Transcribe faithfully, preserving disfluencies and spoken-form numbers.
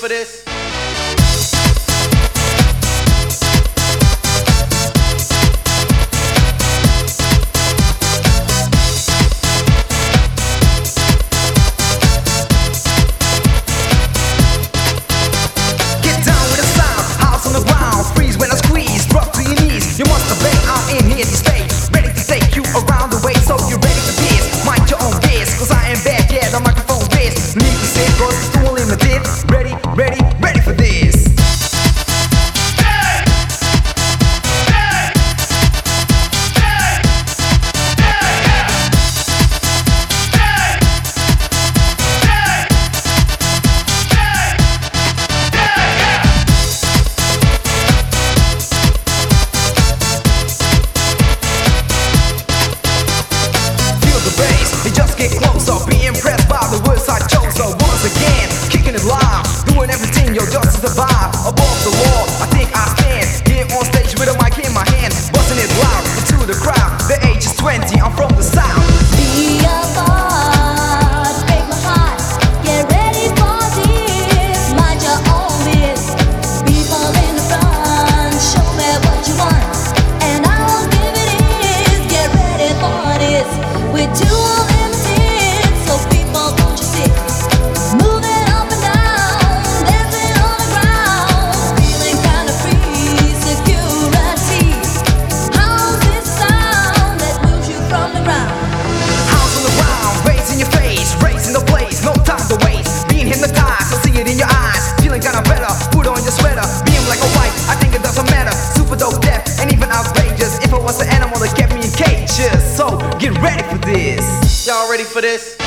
for this? Get down with the sound, house on the ground, freeze when I squeeze, drop to your knees. You must obey, I'm in here to stay, ready to take you around the way, so you're ready for this. Mind your own biz, cause I am back, yeah, the microphone biz. Need to say, cause it's too limited. Ready, ready, ready for this. You just get closer, be impressed by the words I chose. So once again, kicking it loud, doing everything, yo, just to survive. Above the wall, I think I stand here on stage with a mic in my hand, busting it loud into the crowd. The age is twenty, I'm from the south. Be a boss, break my heart. Get ready for this. Mind your own biz. People in the front, show me what you want, and I'll give it is. Get ready for this. We're too limited, so people don't you see? Moving up and down, dancing on the ground, feeling kinda free, security. How's this sound that moves you from the ground? House on the ground, bass in your face, racing the place, no time to waste. Being hypnotized, I see it in your eyes, feeling kinda better. Put on your sweater, being black or white, I think it doesn't matter. Super dope, deaf, and even outrageous. If I was an animal that kept me in cages, so get ready for this. Y'all ready for this?